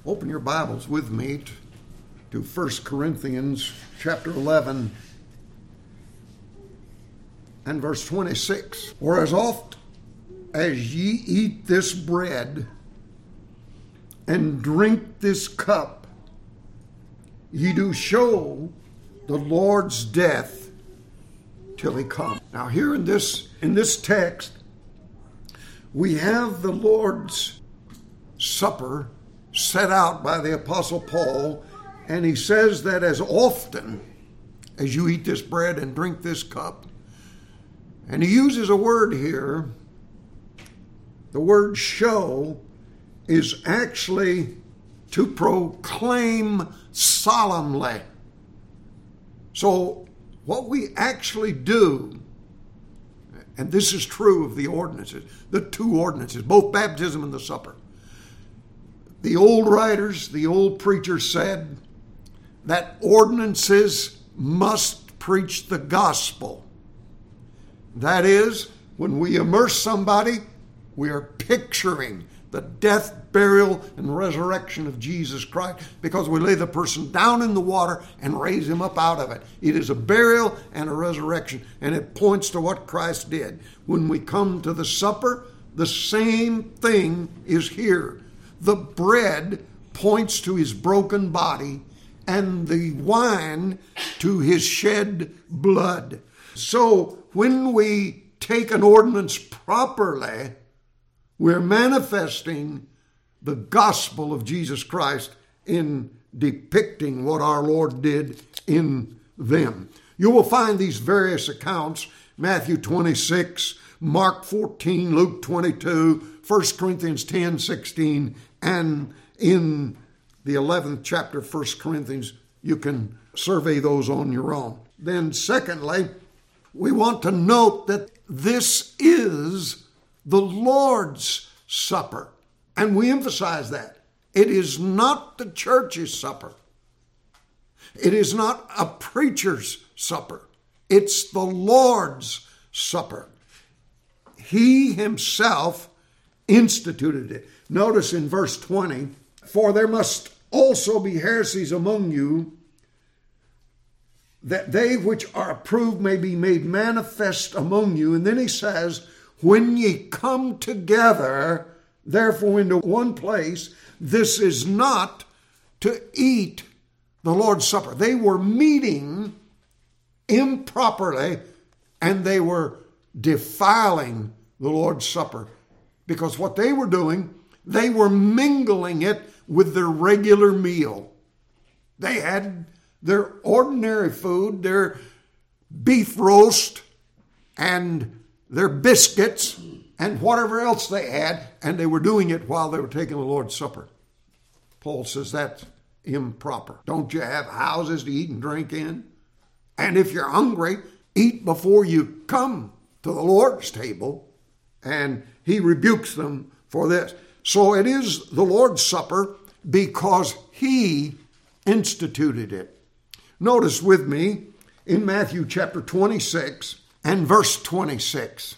Open your Bibles with me to 1 Corinthians chapter 11 and verse 26. For as oft as ye eat this bread and drink this cup, ye do show the Lord's death till he come. Now here in this text, we have the Lord's Supper set out by the Apostle Paul, and he says that as often as you eat this bread and drink this cup, and he uses a word here, the word show is actually to proclaim solemnly. So what we actually do, and this is true of the ordinances, the two ordinances, both baptism and the supper. The old writers, the old preachers said that ordinances must preach the gospel. That is, when we immerse somebody, we are picturing the death, burial, and resurrection of Jesus Christ, because we lay the person down in the water and raise him up out of it. It is a burial and a resurrection, and it points to what Christ did. When we come to the supper, the same thing is here. The bread points to his broken body, and the wine to his shed blood. So when we take an ordinance properly, we're manifesting the gospel of Jesus Christ in depicting what our Lord did in them. You will find these various accounts, Matthew 26, Mark 14, Luke 22, 1 Corinthians 10, 16, and in the 11th chapter of 1 Corinthians, you can survey those on your own. Then secondly, we want to note that this is the Lord's Supper. And we emphasize that. It is not the church's supper. It is not a preacher's supper. It's the Lord's Supper. He himself instituted it. Notice in verse 20, for there must also be heresies among you, that they which are approved may be made manifest among you. And then he says, when ye come together, therefore into one place, this is not to eat the Lord's Supper. They were meeting improperly, and they were defiling the Lord's Supper. Because what they were doing, they were mingling it with their regular meal. They had their ordinary food, their beef roast and their biscuits and whatever else they had, and they were doing it while they were taking the Lord's Supper. Paul says that's improper. Don't you have houses to eat and drink in? And if you're hungry, eat before you come to the Lord's table. And he rebukes them for this. So it is the Lord's Supper because he instituted it. Notice with me in Matthew chapter 26 and verse 26.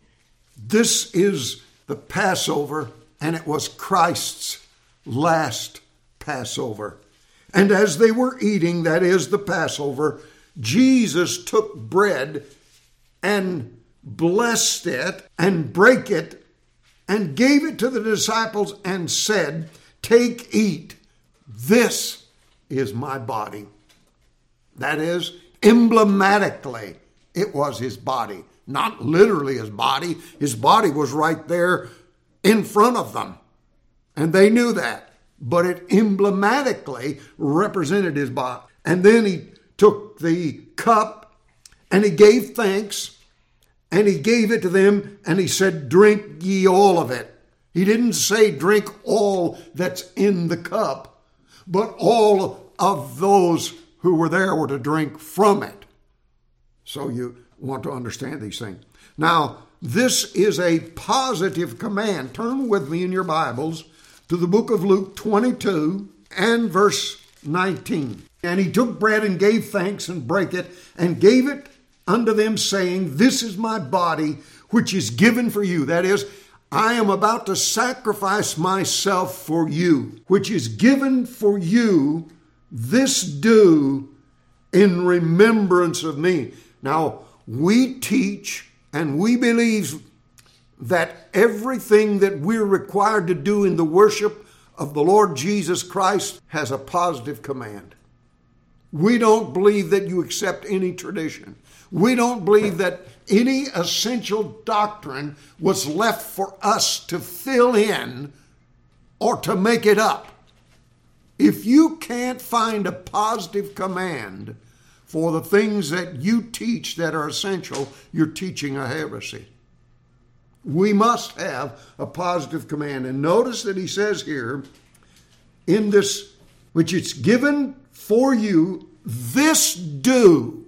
This is the Passover, and it was Christ's last Passover. And as they were eating, that is the Passover, Jesus took bread and blessed it and brake it and gave it to the disciples and said, take, eat, this is my body. That is, emblematically, it was his body. Not literally his body. His body was right there in front of them. And they knew that. But it emblematically represented his body. And then he took the cup and he gave thanks. And he gave it to them, and he said, drink ye all of it. He didn't say drink all that's in the cup, but all of those who were there were to drink from it. So you want to understand these things. Now, this is a positive command. Turn with me in your Bibles to the book of Luke 22 and verse 19. And he took bread and gave thanks and brake it and gave it unto them, saying, this is my body, which is given for you. That is, I am about to sacrifice myself for you, which is given for you. This do in remembrance of me. Now, we teach and we believe that everything that we're required to do in the worship of the Lord Jesus Christ has a positive command. We don't believe that you accept any tradition. We don't believe that any essential doctrine was left for us to fill in or to make it up. If you can't find a positive command for the things that you teach that are essential, you're teaching a heresy. We must have a positive command. And notice that he says here, in this, which it's given for you, this do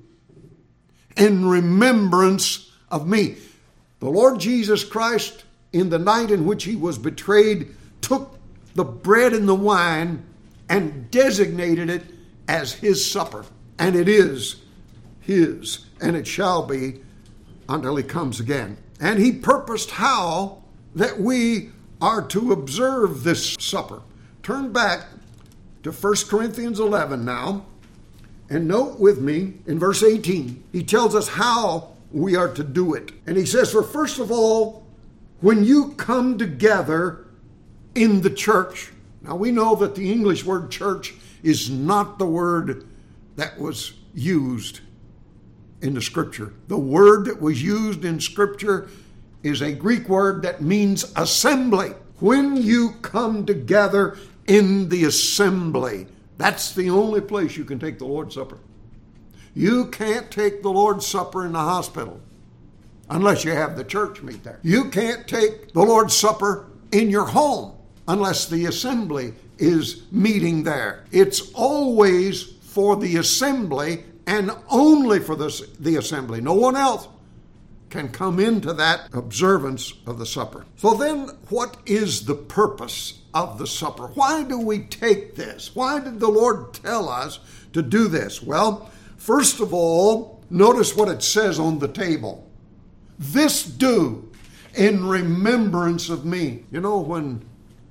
in remembrance of me. The Lord Jesus Christ, in the night in which he was betrayed, took the bread and the wine and designated it as his supper. And it is his, and it shall be until he comes again. And he purposed how that we are to observe this supper. Turn back to 1 Corinthians 11 now, and note with me in verse 18. He tells us how we are to do it. And he says, for first of all, when you come together in the church. Now we know that the English word church is not the word that was used in the Scripture. The word that was used in Scripture is a Greek word that means assembly. When you come together in the assembly, that's the only place you can take the Lord's Supper. You can't take the Lord's Supper in the hospital unless you have the church meet there. You can't take the Lord's Supper in your home unless the assembly is meeting there. It's always for the assembly and only for the assembly. No one else can come into that observance of the supper. So then, what is the purpose of the supper? Why do we take this? Why did the Lord tell us to do this? Well, first of all, notice what it says on the table. This do in remembrance of me. You know, when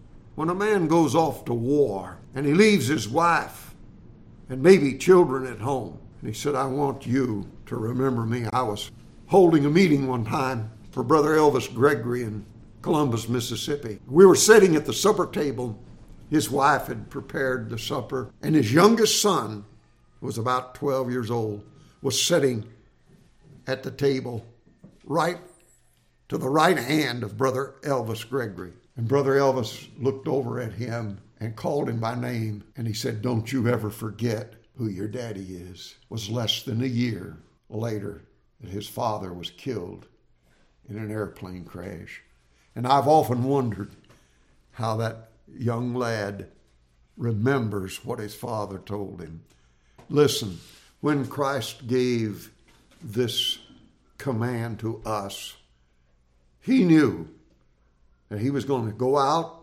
a man goes off to war and he leaves his wife and maybe children at home, and he said, I want you to remember me. I was holding a meeting one time for Brother Elvis Gregory in Columbus, Mississippi. We were sitting at the supper table. His wife had prepared the supper, and his youngest son, who was about 12 years old, was sitting at the table right to the right hand of Brother Elvis Gregory. And Brother Elvis looked over at him and called him by name, and he said, don't you ever forget who your daddy is. It was less than a year later that his father was killed in an airplane crash. And I've often wondered how that young lad remembers what his father told him. Listen, when Christ gave this command to us, he knew that he was going to go out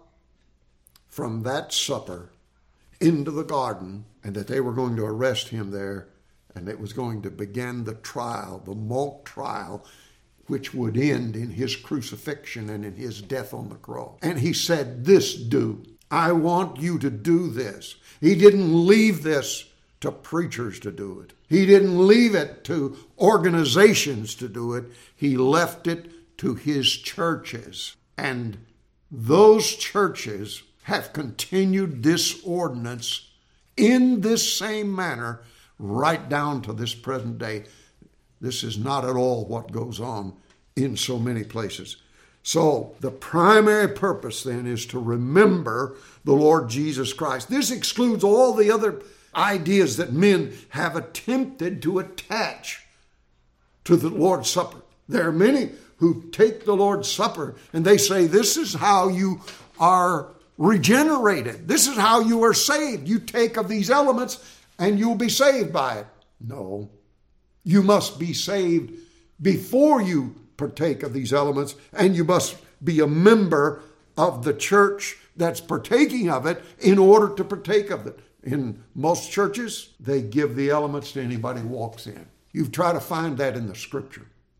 from that supper into the garden, and that they were going to arrest him there, and it was going to begin the trial, the mock trial, which would end in his crucifixion and in his death on the cross. And he said, this do. I want you to do this. He didn't leave this to preachers to do it. He didn't leave it to organizations to do it. He left it to his churches. And those churches have continued this ordinance in this same manner right down to this present day. This is not at all what goes on in so many places. So the primary purpose then is to remember the Lord Jesus Christ. This excludes all the other ideas that men have attempted to attach to the Lord's Supper. There are many who take the Lord's Supper and they say, this is how you are regenerated. This is how you are saved. You take of these elements and you'll be saved by it. No, you must be saved before you partake of these elements, and you must be a member of the church that's partaking of it in order to partake of it. In most churches, they give the elements to anybody who walks in. You've tried to find that in the Scripture.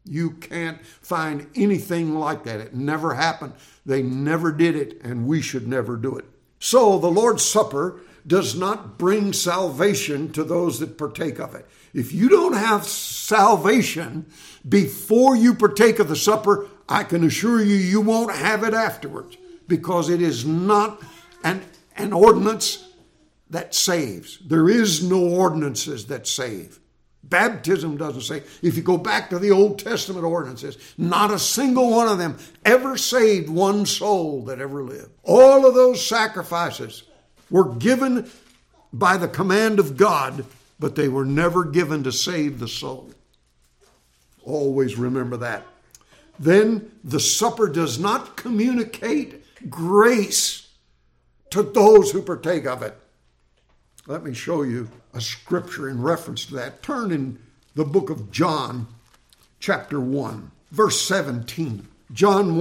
You can't find anything like that. It never happened. They never did it, and we should never do it. So the Lord's Supper does not bring salvation to those that partake of it. If you don't have salvation before you partake of the supper, I can assure you, you won't have it afterwards, because it is not an ordinance that saves. There is no ordinances that save. Baptism doesn't save. If you go back to the Old Testament ordinances, not a single one of them ever saved one soul that ever lived. All of those sacrifices were given by the command of God, but they were never given to save the soul. Always remember that. Then the supper does not communicate grace to those who partake of it. Let me show you a scripture in reference to that. Turn in the book of John, chapter 1, verse 17. John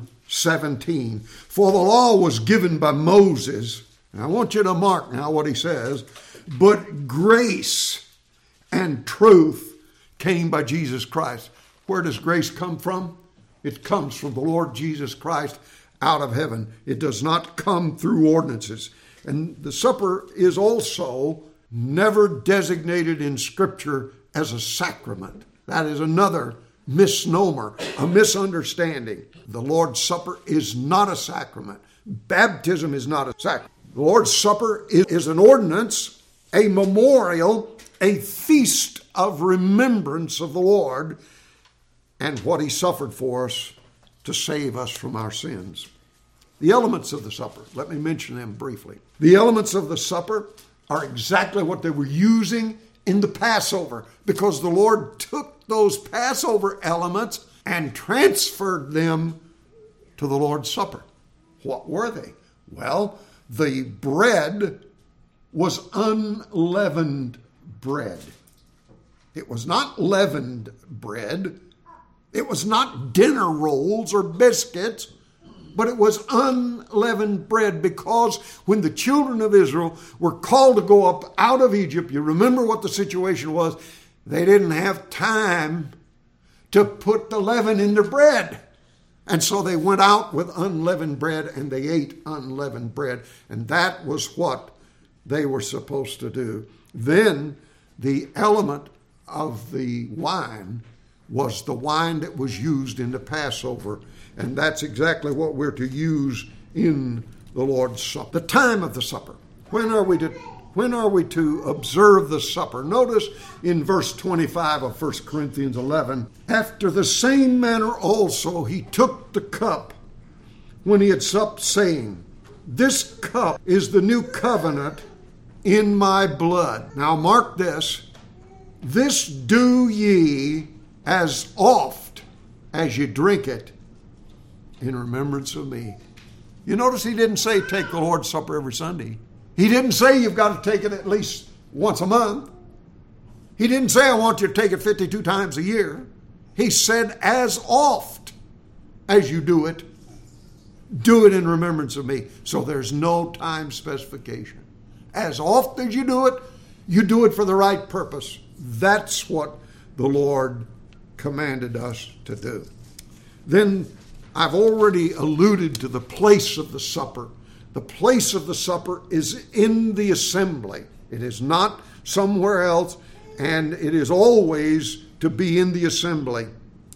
1:17. For the law was given by Moses. And I want you to mark now what he says. But grace and truth came by Jesus Christ. Where does grace come from? It comes from the Lord Jesus Christ out of heaven. It does not come through ordinances. And the supper is also never designated in Scripture as a sacrament. That is another misnomer, a misunderstanding. The Lord's Supper is not a sacrament. Baptism is not a sacrament. The Lord's Supper is an ordinance, a memorial, a feast of remembrance of the Lord and what He suffered for us to save us from our sins. The elements of the supper, let me mention them briefly. The elements of the supper are exactly what they were using in the Passover, because the Lord took those Passover elements and transferred them to the Lord's Supper. What were they? Well, the bread was unleavened bread. It was not leavened bread. It was not dinner rolls or biscuits, but it was unleavened bread, because when the children of Israel were called to go up out of Egypt, you remember what the situation was. They didn't have time to put the leaven in their bread. And so they went out with unleavened bread and they ate unleavened bread. And that was what they were supposed to do. Then the element of the wine was the wine that was used in the Passover. And that's exactly what we're to use in the Lord's Supper. The time of the supper. When are we to observe the supper? Notice in verse 25 of 1 Corinthians 11, after the same manner also he took the cup when he had supped, saying, this cup is the new covenant in my blood. Now mark this. This do ye as oft as you drink it in remembrance of me. You notice he didn't say take the Lord's Supper every Sunday. He didn't say you've got to take it at least once a month. He didn't say I want you to take it 52 times a year. He said as oft as you do it in remembrance of me. So there's no time specification. As oft as you do it for the right purpose. That's what the Lord commanded us to do. Then I've already alluded to the place of the supper. The place of the supper is in the assembly. It is not somewhere else, and it is always to be in the assembly.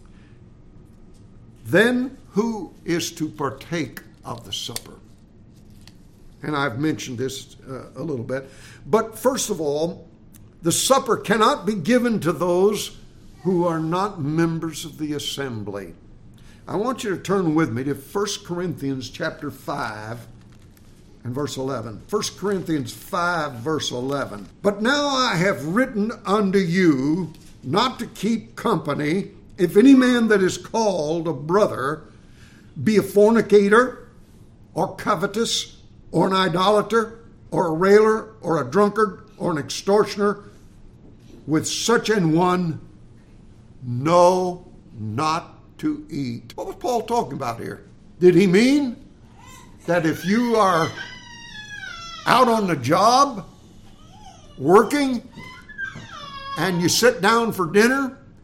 Then who is to partake of the supper? And I've mentioned this a little bit. But first of all, the supper cannot be given to those who are not members of the assembly. I want you to turn with me to 1 Corinthians chapter 5 and verse 11. 1 Corinthians 5 verse 11. But now I have written unto you not to keep company, if any man that is called a brother be a fornicator, or covetous, or an idolater, or a railer, or a drunkard, or an extortioner, with such an one, no, not to eat. What was Paul talking about here? Did he mean that if you are out on the job, working, and you sit down for dinner,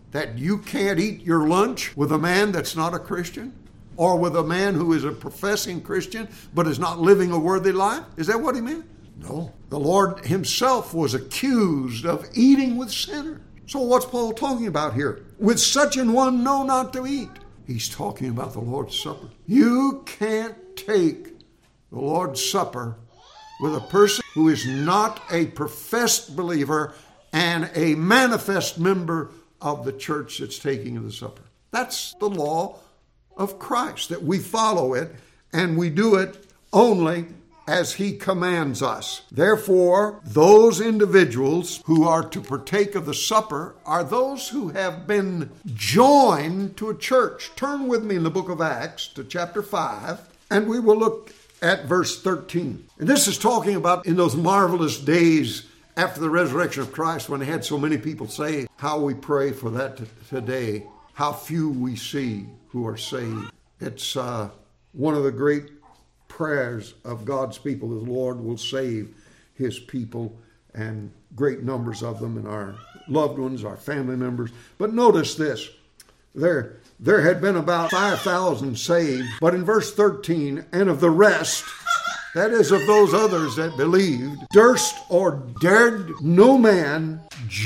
that you can't eat your lunch with a man that's not a Christian? Or with a man who is a professing Christian but is not living a worthy life? Is that what he meant? No. The Lord himself was accused of eating with sinners. So what's Paul talking about here? With such an one, know not to eat. He's talking about the Lord's Supper. You can't take the Lord's Supper with a person who is not a professed believer and a manifest member of the church that's taking the supper. That's the law of Christ, that we follow it and we do it only as he commands us. Therefore, those individuals who are to partake of the supper are those who have been joined to a church. Turn with me in the book of Acts to chapter 5, and we will look at verse 13. And this is talking about in those marvelous days after the resurrection of Christ, when they had so many people saved, how we pray for that today, how few we see who are saved. It's one of the great prayers of God's people. The Lord will save his people, and great numbers of them, and our loved ones, our family members. But notice this, there had been about 5,000 saved, but in verse 13, and of the rest, that is of those others that believed, durst or dared no man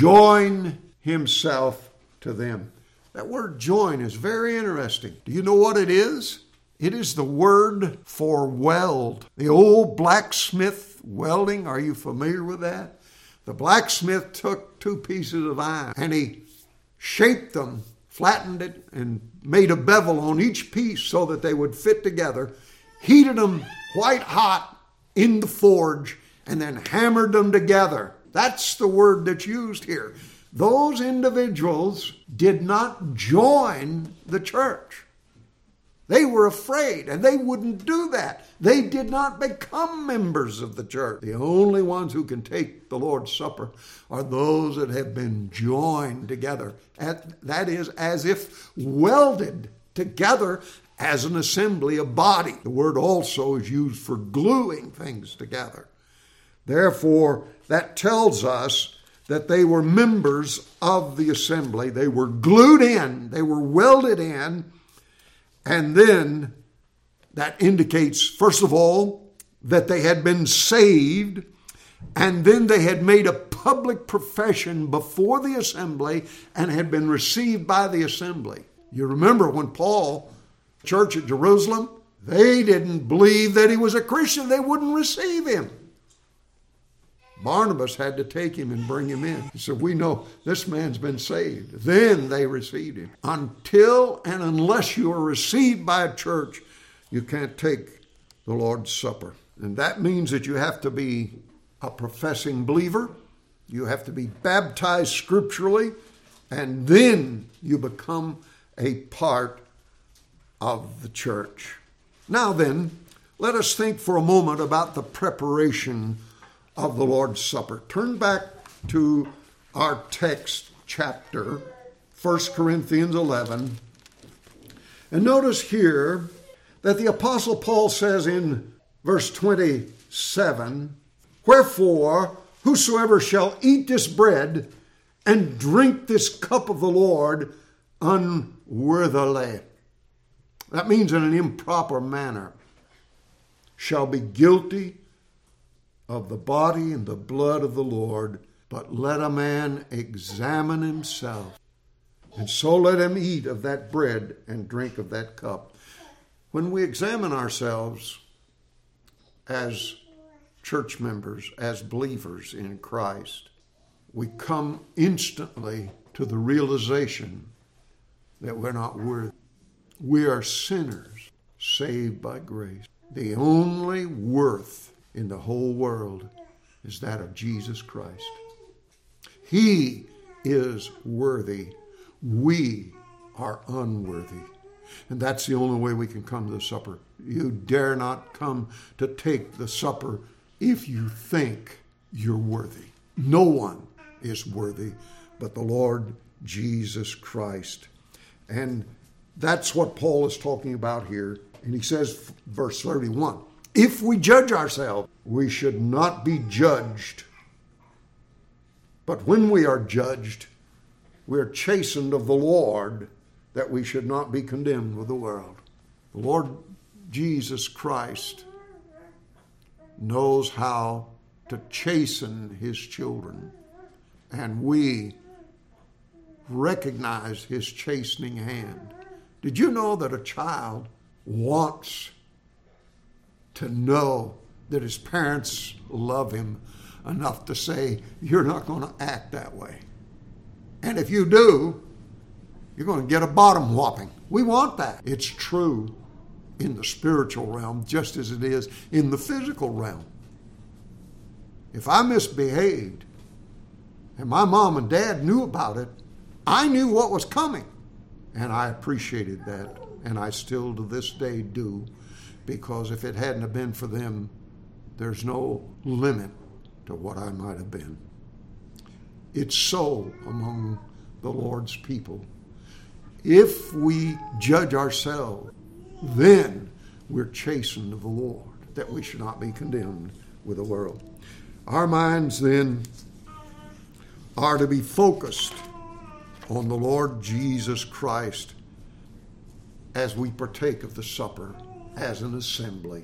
join himself to them. That word join is very interesting. Do you know what it is? It is the word for weld. The old blacksmith welding, are you familiar with that? The blacksmith took 2 pieces of iron and he shaped them, flattened it, and made a bevel on each piece so that they would fit together, heated them white hot in the forge, and then hammered them together. That's the word that's used here. Those individuals did not join the church. They were afraid, and they wouldn't do that. They did not become members of the church. The only ones who can take the Lord's Supper are those that have been joined together. That is, as if welded together as an assembly, a body. The word also is used for gluing things together. Therefore, that tells us that they were members of the assembly. They were glued in. They were welded in. And then that indicates, first of all, that they had been saved. And then they had made a public profession before the assembly and had been received by the assembly. You remember when Paul, church at Jerusalem, they didn't believe that he was a Christian. They wouldn't receive him. Barnabas had to take him and bring him in. He said, we know this man's been saved. Then they received him. Until and unless you are received by a church, you can't take the Lord's Supper. And that means that you have to be a professing believer. You have to be baptized scripturally. And then you become a part of the church. Now then, let us think for a moment about the preparation of the Lord's Supper. Turn back to our text chapter, 1 Corinthians 11. And notice here that the Apostle Paul says in verse 27, wherefore, whosoever shall eat this bread and drink this cup of the Lord unworthily, that means in an improper manner, shall be guilty of the body and the blood of the Lord. But let a man examine himself, and so let him eat of that bread and drink of that cup. When we examine ourselves as church members, as believers in Christ, we come instantly to the realization that we're not worthy. We are sinners saved by grace. The only worth in the whole world is that of Jesus Christ. He is worthy. We are unworthy. And that's the only way we can come to the supper. You dare not come to take the supper if you think you're worthy. No one is worthy but the Lord Jesus Christ. And that's what Paul is talking about here. And he says, verse 31, if we judge ourselves, we should not be judged. But when we are judged, we are chastened of the Lord, that we should not be condemned with the world. The Lord Jesus Christ knows how to chasten his children, and we recognize his chastening hand. Did you know that a child wants to know that his parents love him enough to say, you're not going to act that way? And if you do, you're going to get a bottom whopping. We want that. It's true in the spiritual realm just as it is in the physical realm. If I misbehaved and my mom and dad knew about it, I knew what was coming. And I appreciated that. And I still to this day do. Because if it hadn't have been for them, there's no limit to what I might have been. It's so among the Lord's people. If we judge ourselves, then we're chastened of the Lord, that we should not be condemned with the world. Our minds then are to be focused on the Lord Jesus Christ as we partake of the supper as an assembly.